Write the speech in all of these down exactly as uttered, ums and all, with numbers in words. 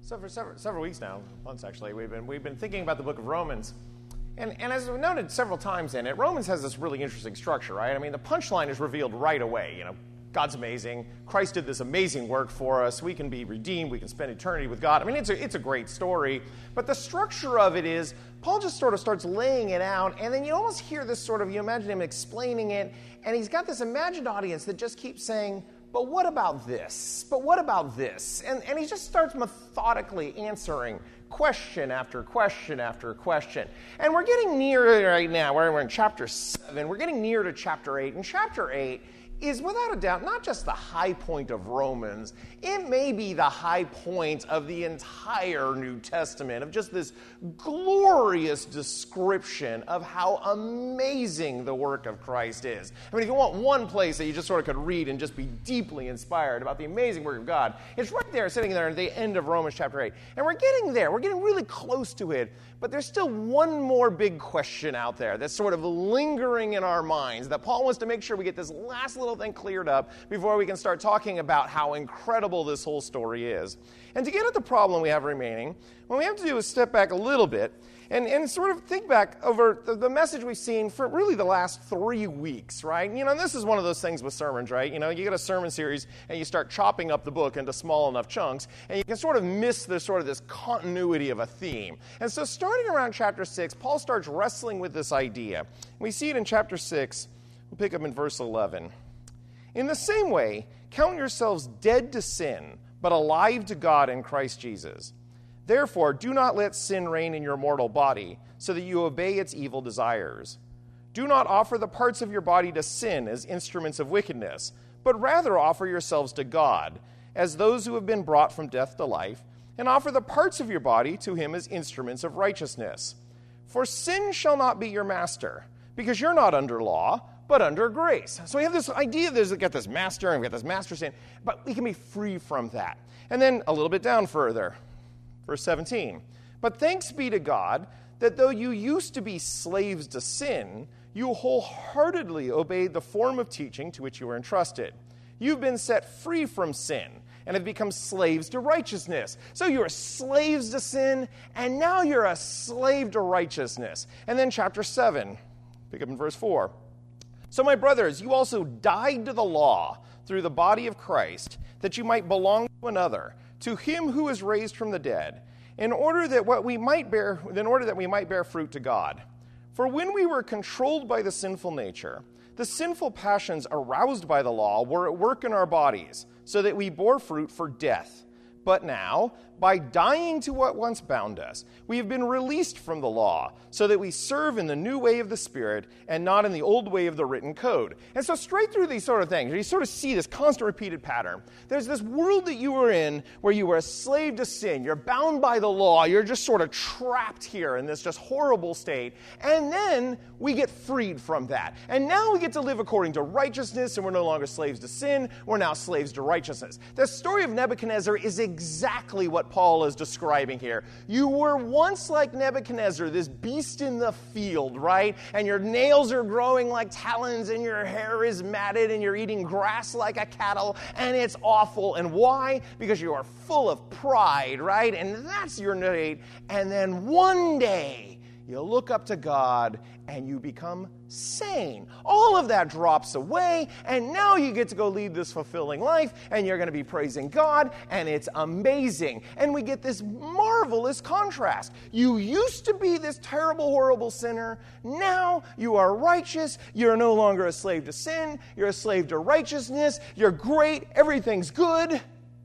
So for several, several weeks now, months actually, we've been we've been thinking about the book of Romans. And, and as we noted several times in it, Romans has this really interesting structure, right? I mean, the punchline is revealed right away. You know, God's amazing. Christ did this amazing work for us. We can be redeemed. We can spend eternity with God. I mean, it's a, it's a great story. But the structure of it is, Paul just sort of starts laying it out, and then you almost hear this sort of, you imagine him explaining it, and he's got this imagined audience that just keeps saying, but what about this? But what about this? And, and he just starts methodically answering question after question after question. And we're getting near right now, we're in chapter seven, we're getting near to chapter eight. And chapter eight is without a doubt not just the high point of Romans, it may be the high point of the entire New Testament, of just this glorious description of how amazing the work of Christ is. I mean, if you want one place that you just sort of could read and just be deeply inspired about the amazing work of God, it's right there, sitting there at the end of Romans chapter eight. And we're getting there, we're getting really close to it, but there's still one more big question out there that's sort of lingering in our minds that Paul wants to make sure we get this last little thing cleared up before we can start talking about how incredible this whole story is. And to get at the problem we have remaining, what we have to do is step back a little bit and, and sort of think back over the, the message we've seen for really the last three weeks, right? You know, this is one of those things with sermons, right? You know, you get a sermon series and you start chopping up the book into small enough chunks, and you can sort of miss the sort of this continuity of a theme. And so starting around chapter six, Paul starts wrestling with this idea. We see it in chapter six. We'll pick up in verse eleven. In the same way, count yourselves dead to sin, but alive to God in Christ Jesus. Therefore, do not let sin reign in your mortal body, so that you obey its evil desires. Do not offer the parts of your body to sin as instruments of wickedness, but rather offer yourselves to God, as those who have been brought from death to life, and offer the parts of your body to him as instruments of righteousness. For sin shall not be your master, because you're not under law, but under grace. So we have this idea that we've got this master, and we've got this master sin, but we can be free from that. And then a little bit down further, verse seventeen. But thanks be to God that though you used to be slaves to sin, you wholeheartedly obeyed the form of teaching to which you were entrusted. You've been set free from sin and have become slaves to righteousness. So you were slaves to sin, and now you're a slave to righteousness. And then chapter seven, pick up in verse four. So my brothers, you also died to the law through the body of Christ, that you might belong to another, to him who is raised from the dead, in order that what we might bear, in order that we might bear fruit to God. For when we were controlled by the sinful nature, the sinful passions aroused by the law were at work in our bodies, so that we bore fruit for death. But now, by dying to what once bound us, we have been released from the law, so that we serve in the new way of the Spirit and not in the old way of the written code. And so straight through these sort of things, you sort of see this constant repeated pattern. There's this world that you were in where you were a slave to sin. You're bound by the law. You're just sort of trapped here in this just horrible state. And then we get freed from that. And now we get to live according to righteousness, and we're no longer slaves to sin. We're now slaves to righteousness. The story of Nebuchadnezzar is exactly what Paul is describing here. You were once like Nebuchadnezzar, this beast in the field, right? And your nails are growing like talons, and your hair is matted, and you're eating grass like a cattle, and it's awful. And why? Because you are full of pride, right? And that's your state. And then one day, you look up to God, and you become sane. All of that drops away, and now you get to go lead this fulfilling life, and you're going to be praising God, and it's amazing. And we get this marvelous contrast. You used to be this terrible, horrible sinner. Now you are righteous. You're no longer a slave to sin. You're a slave to righteousness. You're great. Everything's good.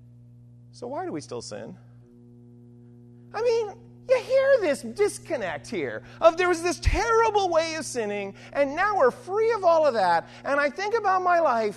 So why do we still sin? I mean, you hear this disconnect here of there was this terrible way of sinning, and now we're free of all of that. And I think about my life,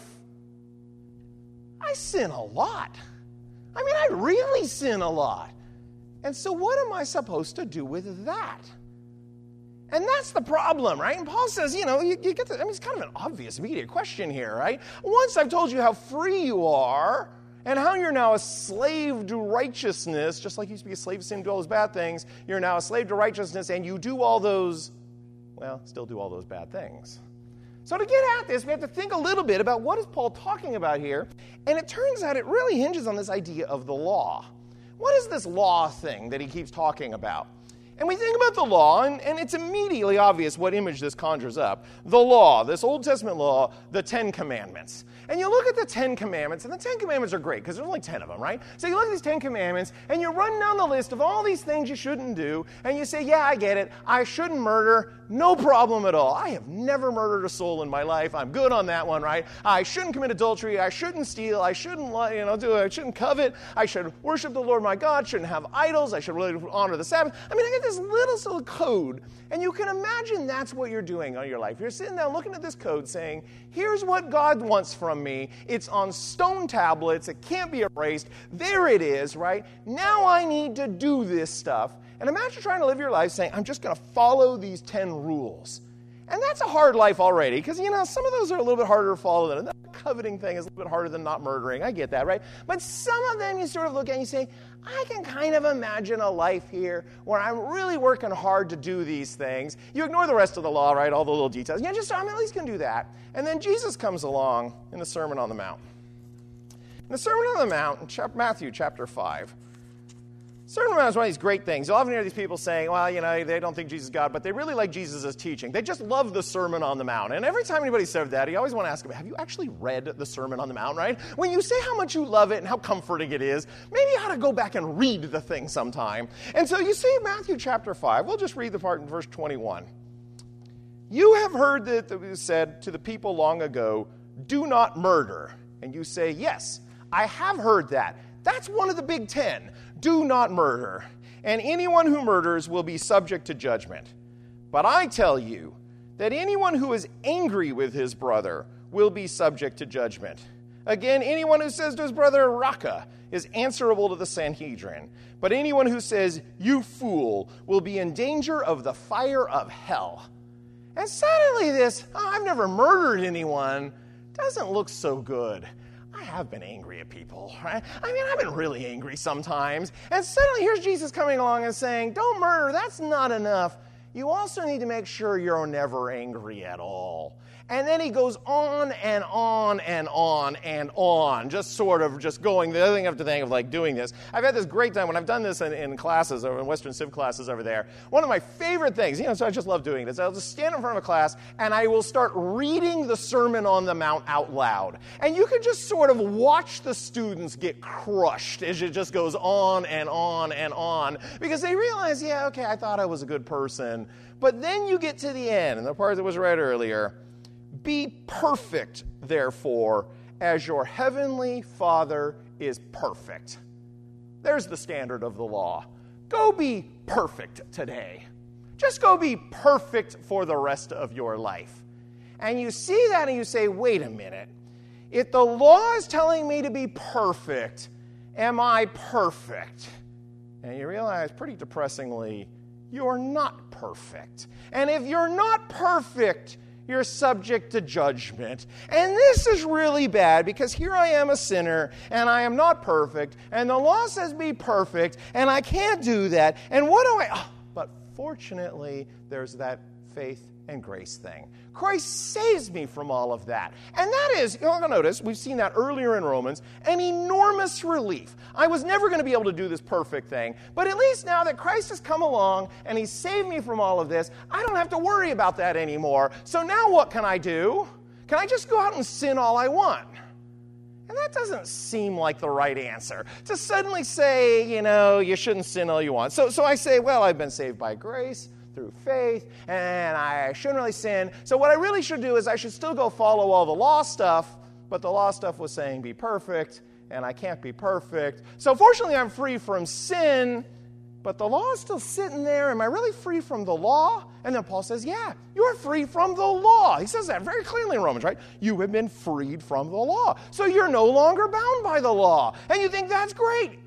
I sin a lot. I mean, I really sin a lot. And so what am I supposed to do with that? And that's the problem, right? And Paul says, you know, you, you get the, I mean, it's kind of an obvious immediate question here, right? Once I've told you how free you are, and how you're now a slave to righteousness, just like you used to be a slave to sin and do all those bad things, you're now a slave to righteousness, and you do all those, well, still do all those bad things. So to get at this, we have to think a little bit about what is Paul talking about here, and it turns out it really hinges on this idea of the law. what is this law thing that he keeps talking about? And we think about the law, and, and it's immediately obvious what image this conjures up. The law, this Old Testament law, the Ten Commandments. And you look at the Ten Commandments, and the Ten Commandments are great, because there's only ten of them, right? So you look at these Ten Commandments, and you run down the list of all these things you shouldn't do, and you say, yeah, I get it. I shouldn't murder. No problem at all. I have never murdered a soul in my life. I'm good on that one, right? I shouldn't commit adultery. I shouldn't steal. I shouldn't, you know, do. I shouldn't covet. I should worship the Lord my God. Shouldn't have idols. I should really honor the Sabbath. I mean, I get this little sort of code, and you can imagine that's what you're doing on your life. You're sitting there looking at this code saying, here's what God wants from me. It's on stone tablets. It can't be erased. There it is, right? Now I need to do this stuff. And imagine trying to live your life saying, I'm just going to follow these ten rules. And that's a hard life already, because, you know, some of those are a little bit harder to follow than the coveting thing is a little bit harder than not murdering. I get that, right? But some of them you sort of look at and you say, I can kind of imagine a life here where I'm really working hard to do these things. You ignore the rest of the law, right? All the little details. Yeah, just, I'm at least going to do that. And then Jesus comes along in the Sermon on the Mount. In the Sermon on the Mount, in chap- Matthew chapter five, Sermon on the Mount is one of these great things. You'll often hear these people saying, well, you know, they don't think Jesus is God, but they really like Jesus' teaching. They just love the Sermon on the Mount. And every time anybody says that, you always want to ask them, have you actually read the Sermon on the Mount, right? When you say how much you love it and how comforting it is, maybe you ought to go back and read the thing sometime. And so you see Matthew chapter five. We'll just read the part in verse twenty-one. You have heard that it was said to the people long ago, do not murder. And you say, yes, I have heard that. That's one of the big ten. Do not murder, and anyone who murders will be subject to judgment. But I tell you that anyone who is angry with his brother will be subject to judgment. Again, anyone who says to his brother, Raka, is answerable to the Sanhedrin. But anyone who says, you fool, will be in danger of the fire of hell. And suddenly this, oh, I've never murdered anyone, doesn't look so good. I have been angry at people, right? I mean, I've been really angry sometimes. And suddenly here's Jesus coming along and saying, don't murder, that's not enough. You also need to make sure you're never angry at all. And then he goes on and on and on and on, just sort of just going the other thing after thing of like doing this. I've had this great time when I've done this in, in classes, or in Western Civ classes over there. One of my favorite things, you know, so I just love doing this. I'll just stand in front of a class and I will start reading the Sermon on the Mount out loud. And you can just sort of watch the students get crushed as it just goes on and on and on, because they realize, yeah, okay, I thought I was a good person. But then you get to the end, and the part that was read earlier, be perfect, therefore, as your heavenly Father is perfect. There's the standard of the law. Go be perfect today. Just go be perfect for the rest of your life. And you see that and you say, wait a minute. If the law is telling me to be perfect, am I perfect? And you realize pretty depressingly, you're not perfect. And if you're not perfect, you're subject to judgment. And this is really bad, because here I am a sinner, and I am not perfect, and the law says be perfect, and I can't do that. And what do I... Oh, but fortunately, there's that faith and grace thing. Christ saves me from all of that. And that is, you'll notice, we've seen that earlier in Romans, an enormous relief. I was never going to be able to do this perfect thing, but at least now that Christ has come along and he's saved me from all of this, I don't have to worry about that anymore. So now what can I do? Can I just go out and sin all I want? And that doesn't seem like the right answer, to suddenly say, you know, you shouldn't sin all you want. So, so I say, well, I've been saved by grace through faith, and I shouldn't really sin. So what I really should do is I should still go follow all the law stuff, but the law stuff was saying be perfect, and I can't be perfect. So fortunately, I'm free from sin, but the law is still sitting there. Am I really free from the law? And then Paul says, yeah, you're free from the law. He says that very clearly in Romans, right? You have been freed from the law. So you're no longer bound by the law. And you think that's great.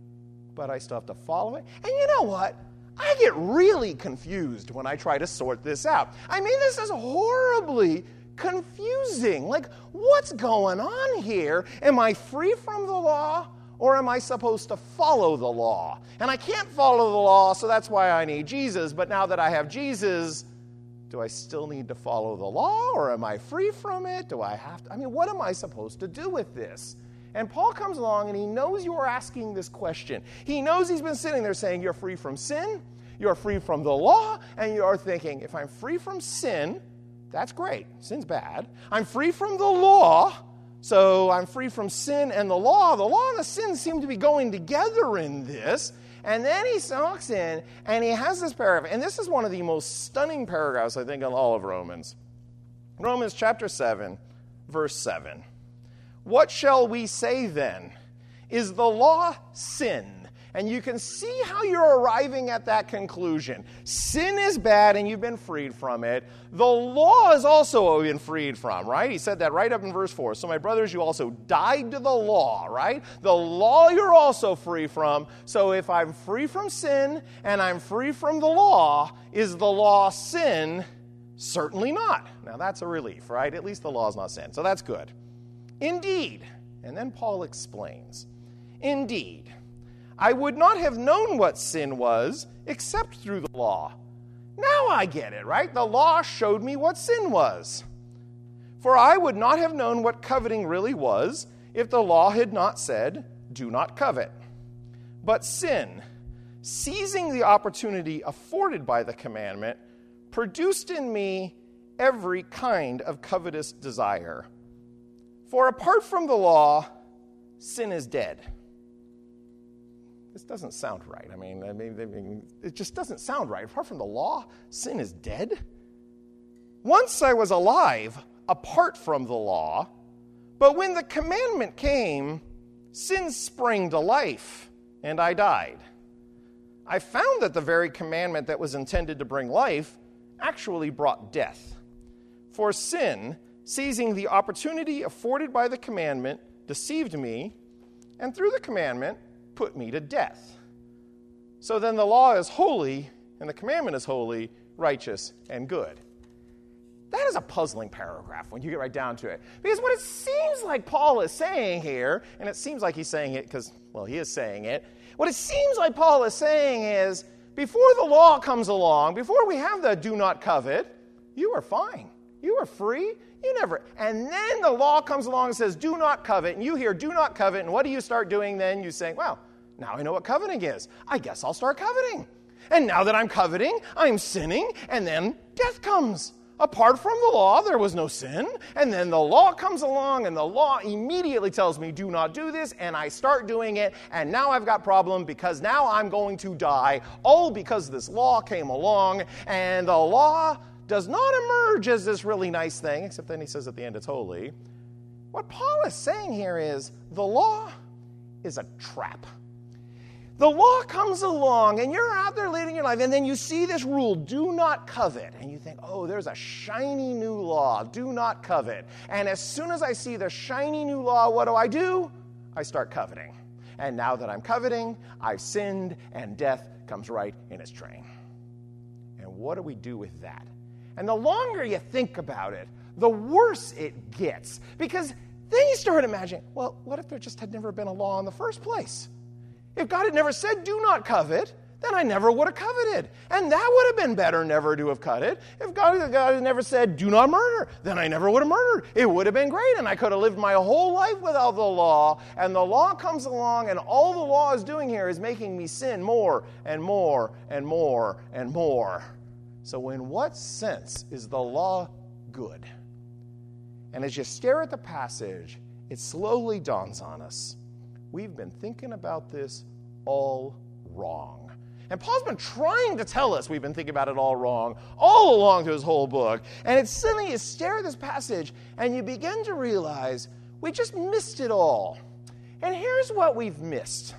But I still have to follow it. And you know what? I get really confused when I try to sort this out. I mean, this is horribly confusing. Like, what's going on here? Am I free from the law, or am I supposed to follow the law? And I can't follow the law, so that's why I need Jesus. But now that I have Jesus, do I still need to follow the law, or am I free from it? Do I have to? I mean, what am I supposed to do with this? And Paul comes along and he knows you're asking this question. He knows he's been sitting there saying, you're free from sin, you're free from the law, and you're thinking, if I'm free from sin, that's great. Sin's bad. I'm free from the law, so I'm free from sin and the law. The law and the sin seem to be going together in this. And then he walks in and he has this paragraph, and this is one of the most stunning paragraphs, I think, in all of Romans. Romans chapter seven, verse seven. What shall we say then? Is the law sin? And you can see how you're arriving at that conclusion. Sin is bad and you've been freed from it. The law has also been freed from, right? He said that right up in verse four. So my brothers, you also died to the law, right? The law you're also free from. So if I'm free from sin and I'm free from the law, is the law sin? Certainly not. Now that's a relief, right? At least the law is not sin. So that's good. Indeed, and then Paul explains, indeed, I would not have known what sin was except through the law. Now I get it, right? The law showed me what sin was. For I would not have known what coveting really was if the law had not said, do not covet. But sin, seizing the opportunity afforded by the commandment, produced in me every kind of covetous desire. For apart from the law, sin is dead. This doesn't sound right. I mean, I mean, I mean, it just doesn't sound right. Apart from the law, sin is dead. Once I was alive apart from the law, but when the commandment came, sin sprang to life, and I died. I found that the very commandment that was intended to bring life actually brought death. For sin, seizing the opportunity afforded by the commandment, deceived me, and through the commandment, put me to death. So then the law is holy, and the commandment is holy, righteous, and good. That is a puzzling paragraph when you get right down to it. Because what it seems like Paul is saying here, and it seems like he's saying it because, well, he is saying it. What it seems like Paul is saying is, before the law comes along, before we have the do not covet, you are fine. You are free. You never. And then the law comes along and says, do not covet. And you hear, do not covet. And what do you start doing then? You say, well, now I know what coveting is. I guess I'll start coveting. And now that I'm coveting, I'm sinning. And then death comes. Apart from the law, there was no sin. And then the law comes along, and the law immediately tells me, do not do this. And I start doing it. And now I've got a problem because now I'm going to die. All because this law came along. And the law does not emerge as this really nice thing, except then he says at the end it's holy. What Paul is saying here is the law is a trap. The law comes along, and you're out there leading your life, and then you see this rule, do not covet. And you think, oh, there's a shiny new law, do not covet. And as soon as I see the shiny new law, what do I do? I start coveting. And now that I'm coveting, I've sinned, and death comes right in its train. And what do we do with that? And the longer you think about it, the worse it gets. Because then you start imagining, well, what if there just had never been a law in the first place? If God had never said, do not covet, then I never would have coveted. And that would have been better never to have coveted. If God, God had never said, do not murder, then I never would have murdered. It would have been great, and I could have lived my whole life without the law. And the law comes along, and all the law is doing here is making me sin more and more and more and more. So in what sense is the law good? And as you stare at the passage, it slowly dawns on us. We've been thinking about this all wrong. And Paul's been trying to tell us we've been thinking about it all wrong all along through his whole book. And it's suddenly you stare at this passage and you begin to realize we just missed it all. And here's what we've missed.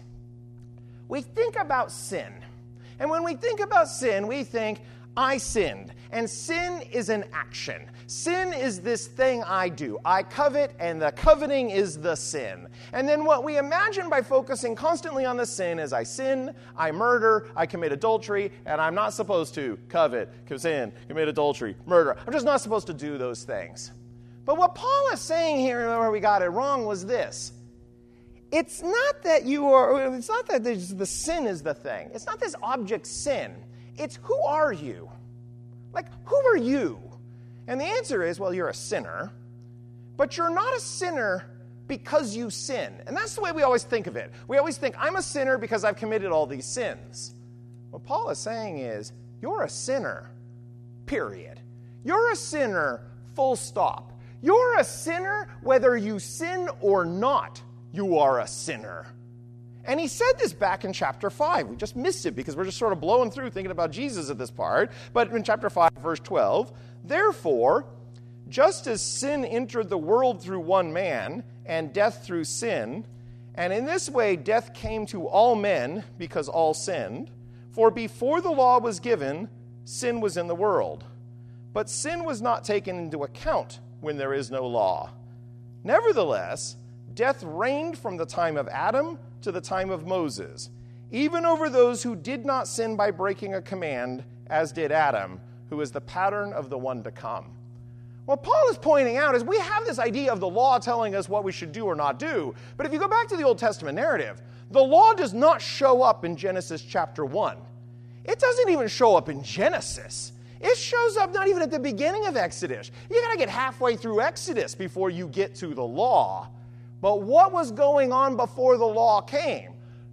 We think about sin. And when we think about sin, we think, I sinned. And sin is an action. Sin is this thing I do. I covet, and the coveting is the sin. And then what we imagine by focusing constantly on the sin is I sin, I murder, I commit adultery, and I'm not supposed to covet, sin, commit adultery, murder. I'm just not supposed to do those things. But what Paul is saying here, where we got it wrong, was this. It's not that you are, it's not that the sin is the thing. It's not this object sin. It's who are you? Like, who are you? And the answer is, well, you're a sinner, but you're not a sinner because you sin. And that's the way we always think of it. We always think, I'm a sinner because I've committed all these sins. What Paul is saying is, you're a sinner, period. You're a sinner, full stop. You're a sinner whether you sin or not. You are a sinner. And he said this back in chapter five. We just missed it because we're just sort of blowing through thinking about Jesus at this part. But in chapter five, verse twelve, therefore, just as sin entered the world through one man, and death through sin, and in this way death came to all men because all sinned, for before the law was given, sin was in the world. But sin was not taken into account when there is no law. Nevertheless, death reigned from the time of Adam to the time of Moses, even over those who did not sin by breaking a command, as did Adam, who is the pattern of the one to come. What Paul is pointing out is we have this idea of the law telling us what we should do or not do, but if you go back to the Old Testament narrative, the law does not show up in Genesis chapter one. It doesn't even show up in Genesis. It shows up not even at the beginning of Exodus. You got to get halfway through Exodus before you get to the law. But what was going on before the law came?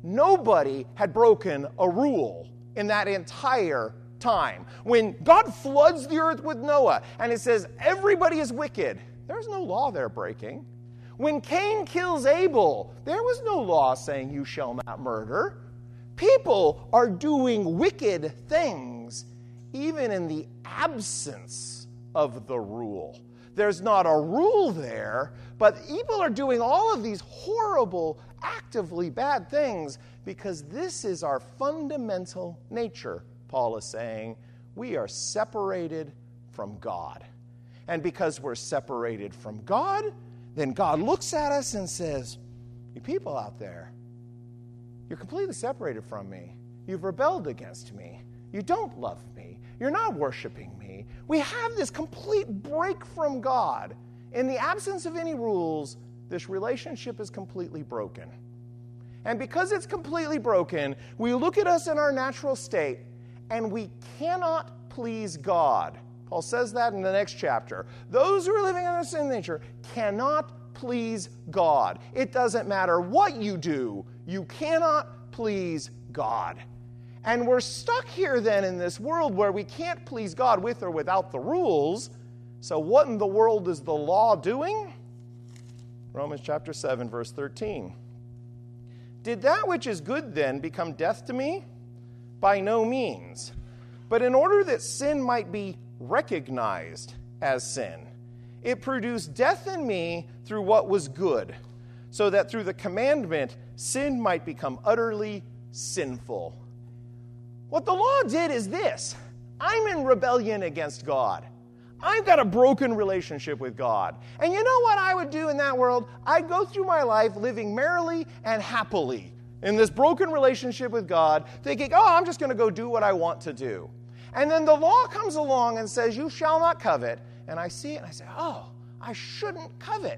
Nobody had broken a rule in that entire time. When God floods the earth with Noah and it says everybody is wicked, there's no law they're breaking. When Cain kills Abel, there was no law saying you shall not murder. People are doing wicked things even in the absence of the rule. There's not a rule there, but people are doing all of these horrible, actively bad things because this is our fundamental nature, Paul is saying. We are separated from God. And because we're separated from God, then God looks at us and says, you people out there, you're completely separated from me. You've rebelled against me. You don't love me. You're not worshiping me. We have this complete break from God. In the absence of any rules, this relationship is completely broken. And because it's completely broken, we look at us in our natural state, and we cannot please God. Paul says that in the next chapter. Those who are living in their sin nature cannot please God. It doesn't matter what you do, you cannot please God. And we're stuck here then in this world where we can't please God with or without the rules. So what in the world is the law doing? Romans chapter seven, verse thirteen. Did that which is good then become death to me? By no means. But in order that sin might be recognized as sin, it produced death in me through what was good, so that through the commandment sin might become utterly sinful. What the law did is this. I'm in rebellion against God. I've got a broken relationship with God. And you know what I would do in that world? I'd go through my life living merrily and happily in this broken relationship with God, thinking, oh, I'm just going to go do what I want to do. And then the law comes along and says, you shall not covet. And I see it and I say, oh, I shouldn't covet.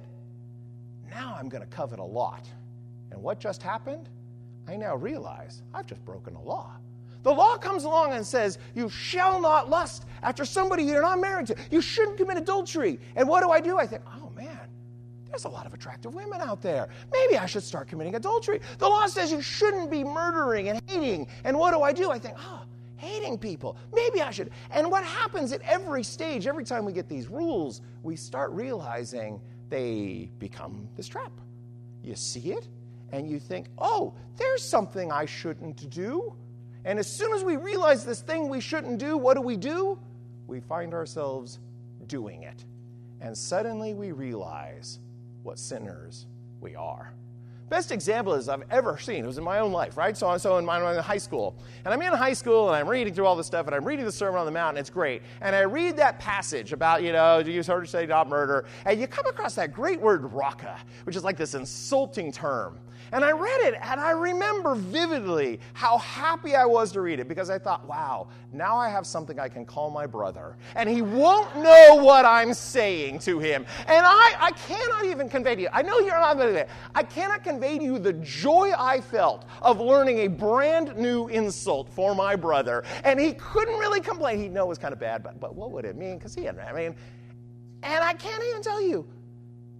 Now I'm going to covet a lot. And what just happened? I now realize I've just broken a law. The law comes along and says, you shall not lust after somebody you're not married to. You shouldn't commit adultery. And what do I do? I think, oh man, there's a lot of attractive women out there. Maybe I should start committing adultery. The law says you shouldn't be murdering and hating. And what do I do? I think, oh, hating people. Maybe I should. And what happens at every stage, every time we get these rules, we start realizing they become this trap. You see it, and you think, oh, there's something I shouldn't do. And as soon as we realize this thing we shouldn't do, what do we do? We find ourselves doing it. And suddenly we realize what sinners we are. Best example is I've ever seen. It was in my own life, right? So, so in my I'm in high school. And I'm in high school, and I'm reading through all this stuff, and I'm reading the Sermon on the Mount, and it's great. And I read that passage about, you know, you heard her say not murder, and you come across that great word raka, which is like this insulting term. And I read it, and I remember vividly how happy I was to read it, because I thought, wow, now I have something I can call my brother, and he won't know what I'm saying to him. And I, I cannot even convey to you, I know you're not going to do that, I cannot convey to you the joy I felt of learning a brand new insult for my brother. And he couldn't really complain. He'd know it was kind of bad, but, but what would it mean? Because he had, I mean, and I can't even tell you,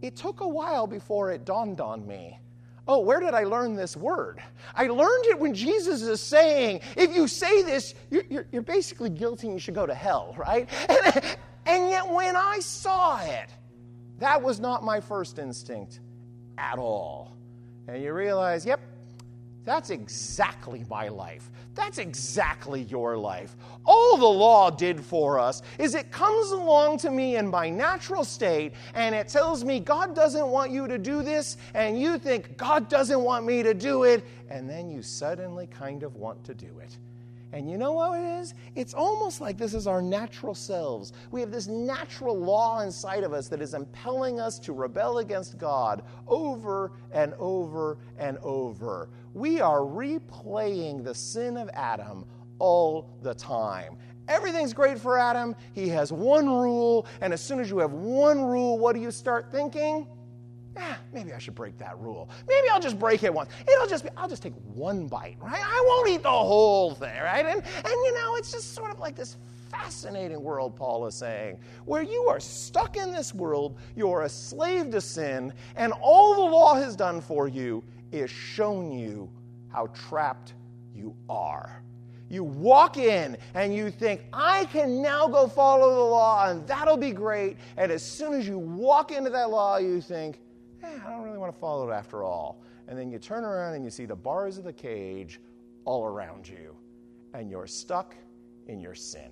it took a while before it dawned on me. Oh, where did I learn this word? I learned it when Jesus is saying, if you say this, you're, you're, you're basically guilty and you should go to hell, right? And, and yet when I saw it, that was not my first instinct at all. And you realize, yep, that's exactly my life. That's exactly your life. All the law did for us is it comes along to me in my natural state and it tells me God doesn't want you to do this, and you think God doesn't want me to do it, and then you suddenly kind of want to do it. And you know what it is? It's almost like this is our natural selves. We have this natural law inside of us that is impelling us to rebel against God over and over and over. We are replaying the sin of Adam all the time. Everything's great for Adam. He has one rule, and as soon as you have one rule, what do you start thinking? Ah, maybe I should break that rule. Maybe I'll just break it once. It'll just be, I'll just take one bite, right? I won't eat the whole thing, right? And, and you know, it's just sort of like this fascinating world, Paul is saying, where you are stuck in this world, you're a slave to sin, and all the law has done for you is shown you how trapped you are. You walk in and you think, I can now go follow the law and that'll be great. And as soon as you walk into that law, you think, eh, I don't really want to follow it after all. And then you turn around and you see the bars of the cage all around you. And you're stuck in your sin.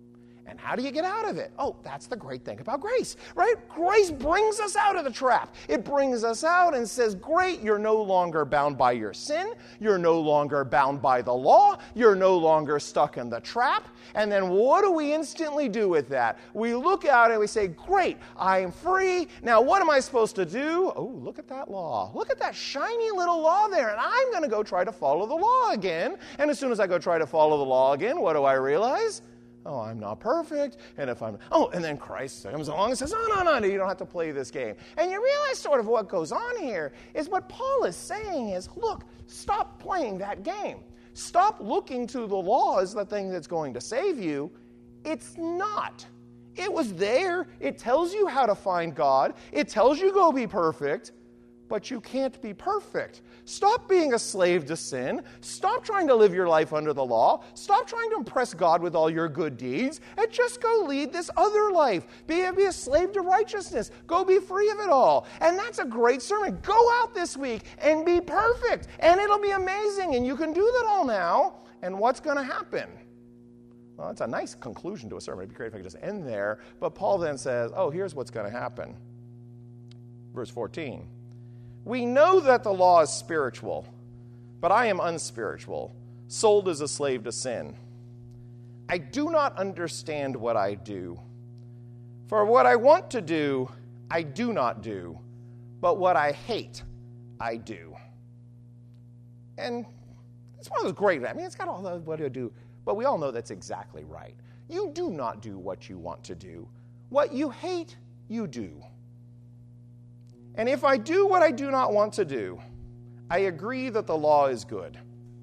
And how do you get out of it? Oh, that's the great thing about grace, right? Grace brings us out of the trap. It brings us out and says, great, you're no longer bound by your sin. You're no longer bound by the law. You're no longer stuck in the trap. And then what do we instantly do with that? We look out and we say, great, I am free. Now what am I supposed to do? Oh, look at that law. Look at that shiny little law there. And I'm going to go try to follow the law again. And as soon as I go try to follow the law again, what do I realize? Oh, I'm not perfect. And if I'm, oh, and then Christ comes along and says, oh, no, no, no, you don't have to play this game. And you realize sort of what goes on here is what Paul is saying is, look, stop playing that game. Stop looking to the law as the thing that's going to save you. It's not. It was there. It tells you how to find God. It tells you go be perfect. But you can't be perfect. Stop being a slave to sin. Stop trying to live your life under the law. Stop trying to impress God with all your good deeds. And just go lead this other life. Be a, be a slave to righteousness. Go be free of it all. And that's a great sermon. Go out this week and be perfect. And it'll be amazing. And you can do that all now. And what's going to happen? Well, it's a nice conclusion to a sermon. It'd be great if I could just end there. But Paul then says, oh, here's what's going to happen. Verse fourteen. We know that the law is spiritual, but I am unspiritual, sold as a slave to sin. I do not understand what I do. For what I want to do, I do not do, but what I hate, I do. And it's one of those great, I mean, it's got all the what do I do, but we all know that's exactly right. You do not do what you want to do. What you hate, you do. And if I do what I do not want to do, I agree that the law is good.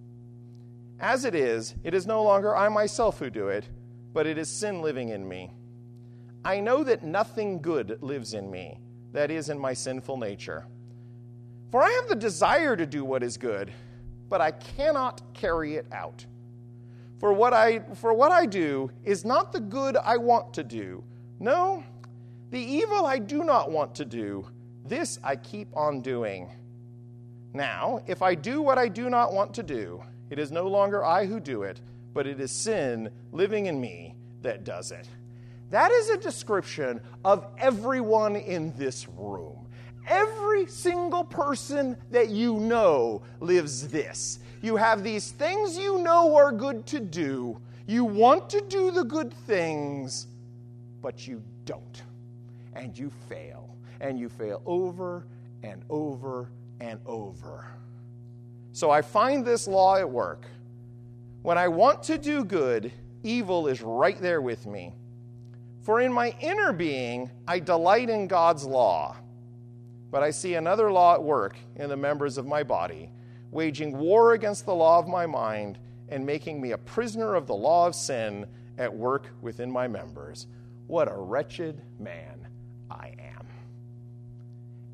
As it is, it is no longer I myself who do it, but it is sin living in me. I know that nothing good lives in me, that is, in my sinful nature. For I have the desire to do what is good, but I cannot carry it out. For what I, for what I do is not the good I want to do. No, the evil I do not want to do, this I keep on doing. Now, if I do what I do not want to do, it is no longer I who do it, but it is sin living in me that does it. That is a description of everyone in this room. Every single person that you know lives this. You have these things you know are good to do. You want to do the good things, but you don't. And you fail. And you fail over and over and over. So I find this law at work. When I want to do good, evil is right there with me. For in my inner being, I delight in God's law. But I see another law at work in the members of my body, waging war against the law of my mind and making me a prisoner of the law of sin at work within my members. What a wretched man I am.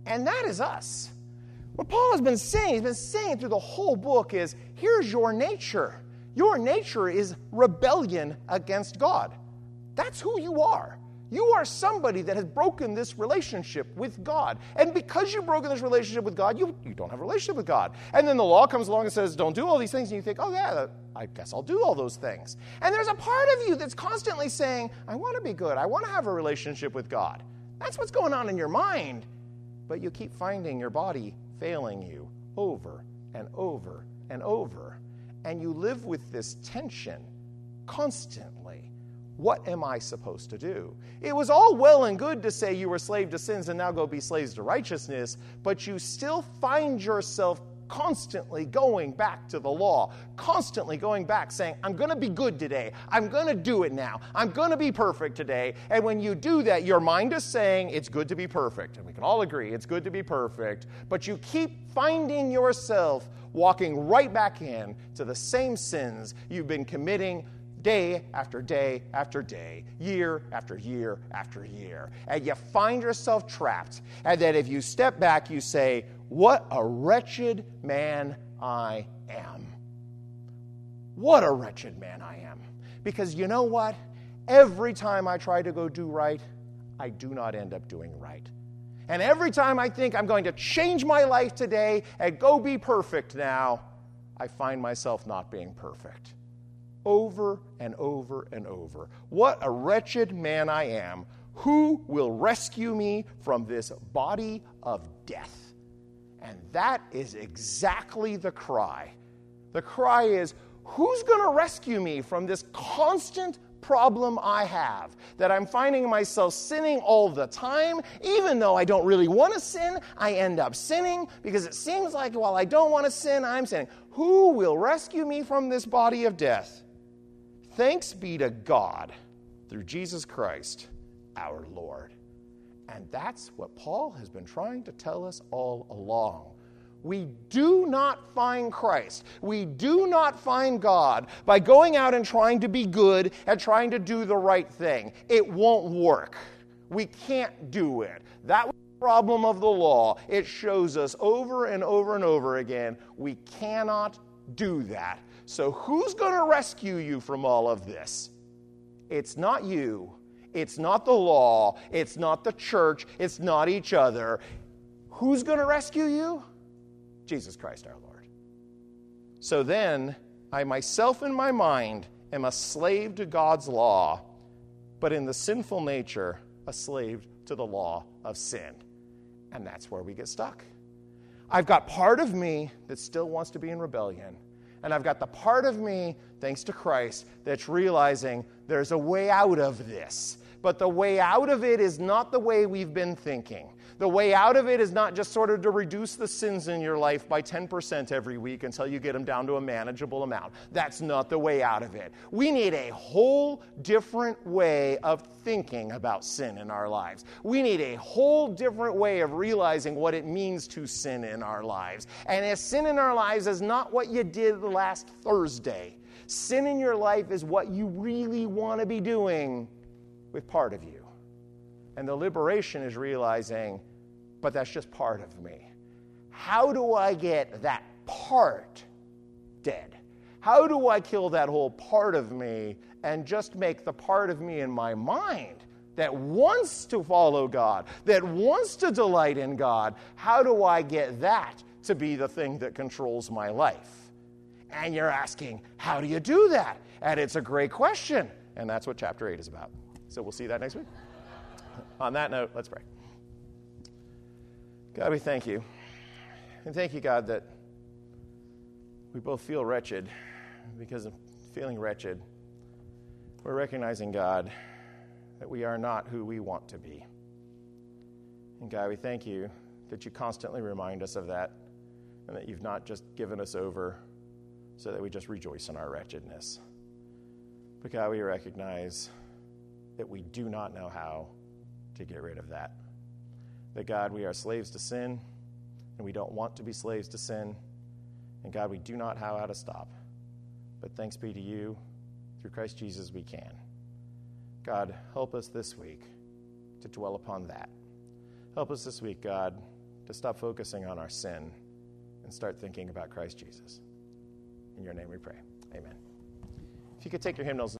And that is us. What Paul has been saying, he's been saying through the whole book is, here's your nature. Your nature is rebellion against God. That's who you are. You are somebody that has broken this relationship with God. And because you've broken this relationship with God, you, you don't have a relationship with God. And then the law comes along and says, don't do all these things. And you think, oh yeah, I guess I'll do all those things. And there's a part of you that's constantly saying, I want to be good. I want to have a relationship with God. That's what's going on in your mind. But you keep finding your body failing you over and over and over. And you live with this tension constantly. What am I supposed to do? It was all well and good to say you were slave to sins and now go be slaves to righteousness, but you still find yourself constantly going back to the law, constantly going back saying, I'm going to be good today. I'm going to do it now. I'm going to be perfect today. And when you do that, your mind is saying it's good to be perfect. And we can all agree it's good to be perfect, but you keep finding yourself walking right back in to the same sins you've been committing day after day after day, year after year after year. And you find yourself trapped. And then if you step back, you say, what a wretched man I am. What a wretched man I am. Because you know what? Every time I try to go do right, I do not end up doing right. And every time I think I'm going to change my life today and go be perfect now, I find myself not being perfect. Over and over and over. What a wretched man I am. Who will rescue me from this body of death? And that is exactly the cry. The cry is, who's going to rescue me from this constant problem I have? That I'm finding myself sinning all the time. Even though I don't really want to sin, I end up sinning because it seems like while I don't want to sin, I'm sinning. Who will rescue me from this body of death? Thanks be to God through Jesus Christ, our Lord. And that's what Paul has been trying to tell us all along. We do not find Christ. We do not find God by going out and trying to be good and trying to do the right thing. It won't work. We can't do it. That was the problem of the law. It shows us over and over and over again, we cannot do that. So who's going to rescue you from all of this? It's not you. It's not the law. It's not the church. It's not each other. Who's going to rescue you? Jesus Christ our Lord. So then, I myself in my mind am a slave to God's law, but in the sinful nature, a slave to the law of sin. And that's where we get stuck. I've got part of me that still wants to be in rebellion. And I've got the part of me, thanks to Christ, that's realizing there's a way out of this. But the way out of it is not the way we've been thinking. The way out of it is not just sort of to reduce the sins in your life by ten percent every week until you get them down to a manageable amount. That's not the way out of it. We need a whole different way of thinking about sin in our lives. We need a whole different way of realizing what it means to sin in our lives. And if sin in our lives is not what you did last Thursday, sin in your life is what you really want to be doing with part of you. And the liberation is realizing, but that's just part of me. How do I get that part dead? How do I kill that whole part of me and just make the part of me in my mind that wants to follow God, that wants to delight in God? How do I get that to be the thing that controls my life? And you're asking, how do you do that? And it's a great question. And that's what chapter eight is about. So we'll see that next week. On that note, let's pray. God, we thank you. And thank you, God, that we both feel wretched. Because of feeling wretched, we're recognizing, God, that we are not who we want to be. And God, we thank you that you constantly remind us of that, and that you've not just given us over so that we just rejoice in our wretchedness. But God, we recognize that we do not know how to get rid of that. That, God, we are slaves to sin, and we don't want to be slaves to sin. And, God, we do not know how to stop. But thanks be to you, through Christ Jesus we can. God, help us this week to dwell upon that. Help us this week, God, to stop focusing on our sin and start thinking about Christ Jesus. In your name we pray. Amen. If you could take your hymnals.